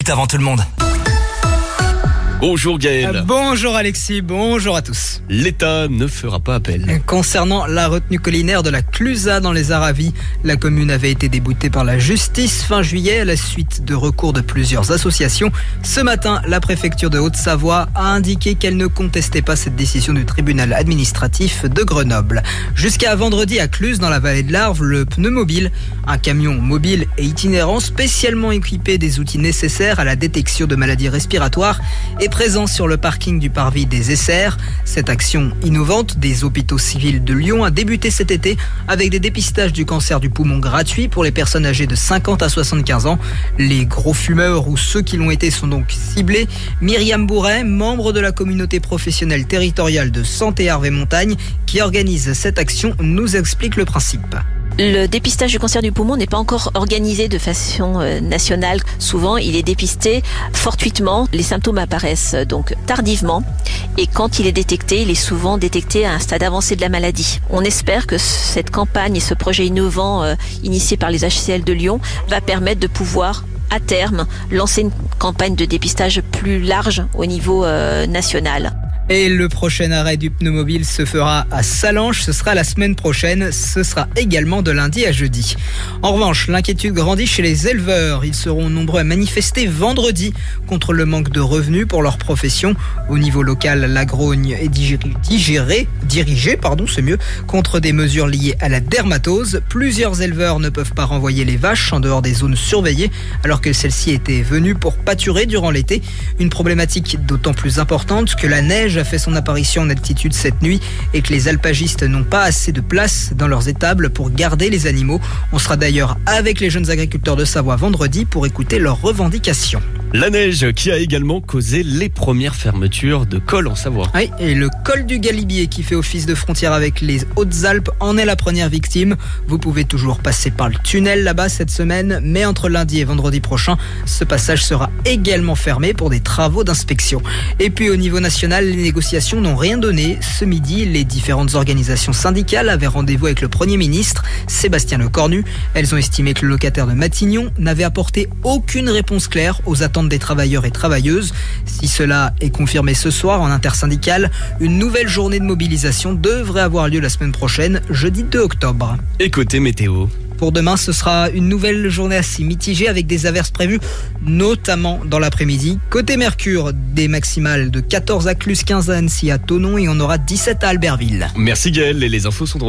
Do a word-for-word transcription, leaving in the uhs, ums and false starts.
Avant tout le monde. Bonjour Gaël. Euh, bonjour Alexis, bonjour à tous. L'État ne fera pas appel. Concernant la retenue collinaire de la Clusa dans les Aravis, la commune avait été déboutée par la justice fin juillet à la suite de recours de plusieurs associations. Ce matin, la préfecture de Haute-Savoie a indiqué qu'elle ne contestait pas cette décision du tribunal administratif de Grenoble. Jusqu'à vendredi à Cluse, dans la vallée de l'Arve, le Pneumobile, un camion mobile et itinérant spécialement équipé des outils nécessaires à la détection de maladies respiratoires, est présent sur le parking du parvis des Essers. Cette action innovante des hôpitaux civils de Lyon a débuté cet été avec des dépistages du cancer du poumon gratuits pour les personnes âgées de cinquante à soixante-quinze ans. Les gros fumeurs ou ceux qui l'ont été sont donc ciblés. Myriam Bourret, membre de la communauté professionnelle territoriale de Santé Arve et Montagne, qui organise cette action, nous explique le principe. Le dépistage du cancer du poumon n'est pas encore organisé de façon euh, nationale. Souvent, il est dépisté fortuitement. Les symptômes apparaissent euh, donc tardivement. Et quand il est détecté, il est souvent détecté à un stade avancé de la maladie. On espère que cette campagne et ce projet innovant euh, initié par les H C L de Lyon va permettre de pouvoir, à terme, lancer une campagne de dépistage plus large au niveau euh, national. Et le prochain arrêt du Pneumobile se fera à Sallanches, ce sera la semaine prochaine, ce sera également de lundi à jeudi. En revanche, l'inquiétude grandit chez les éleveurs. Ils seront nombreux à manifester vendredi contre le manque de revenus pour leur profession. Au niveau local, la grogne est digérée, dirigée, pardon, c'est mieux, contre des mesures liées à la dermatose. Plusieurs éleveurs ne peuvent pas renvoyer les vaches en dehors des zones surveillées, alors que celles-ci étaient venues pour pâturer durant l'été. Une problématique d'autant plus importante que la neige a fait son apparition en altitude cette nuit et que les alpagistes n'ont pas assez de place dans leurs étables pour garder les animaux. On sera d'ailleurs avec les jeunes agriculteurs de Savoie vendredi pour écouter leurs revendications. La neige qui a également causé les premières fermetures de cols en Savoie. Oui, et le col du Galibier qui fait office de frontière avec les Hautes-Alpes en est la première victime. Vous pouvez toujours passer par le tunnel là-bas cette semaine, mais entre lundi et vendredi prochain, ce passage sera également fermé pour des travaux d'inspection. Et puis au niveau national, les négociations n'ont rien donné. Ce midi, les différentes organisations syndicales avaient rendez-vous avec le Premier ministre, Sébastien Lecornu. Elles ont estimé que le locataire de Matignon n'avait apporté aucune réponse claire aux attentes des travailleurs et travailleuses. Si cela est confirmé ce soir en intersyndicale, une nouvelle journée de mobilisation devrait avoir lieu la semaine prochaine, jeudi deux octobre. Et côté météo ? Pour demain, ce sera une nouvelle journée assez mitigée avec des averses prévues, notamment dans l'après-midi. Côté Mercure, des maximales de quatorze à Cluse, quinze à Annecy, à Thonon et on aura dix-sept à Albertville. Merci Gaël, et les infos sont de